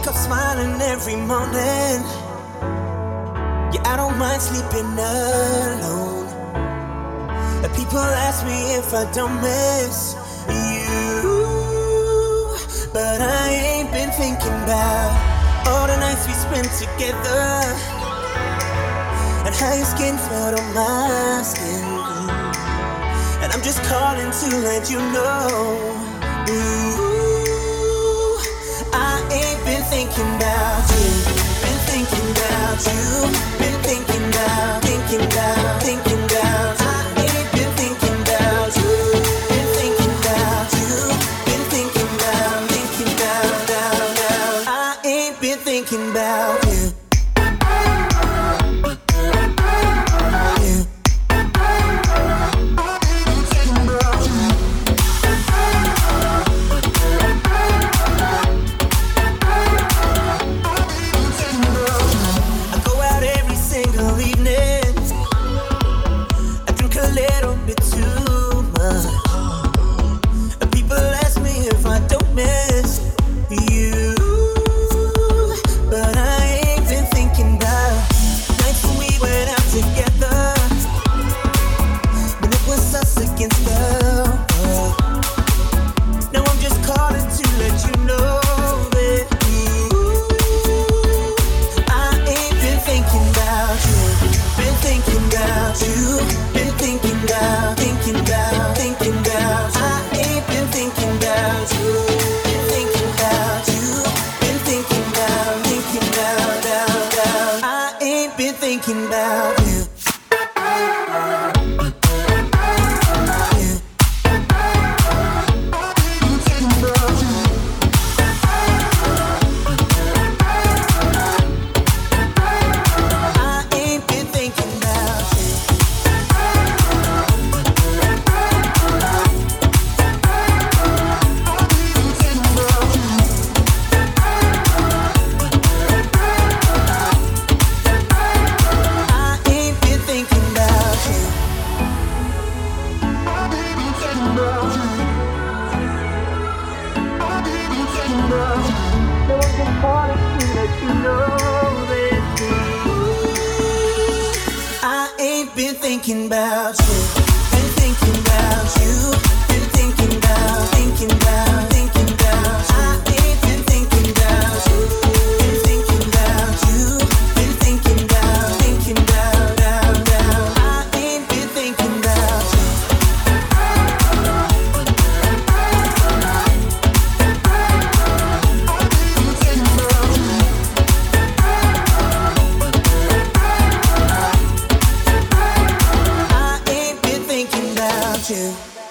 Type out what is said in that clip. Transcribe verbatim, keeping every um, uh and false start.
up smiling every morning. Yeah, I don't mind sleeping alone. And people ask me if I don't miss you, but I ain't been thinking about all the nights we spent together and how your skin felt on my skin. And I'm just calling to let you know, ooh, I ain't been thinking about you, been thinking about you, been thinking about, thinking about, thinking about. I ain't been thinking about you, been thinking about you, been thinking about, thinking about, down, down. I ain't been thinking about you. Thinking about you. Been thinking about you, been thinking about you, been thinking about, thinking about, thinking about. I ain't been thinking about you, been thinking about you, been thinking about, thinking about, down, down. I ain't been thinking about you. You.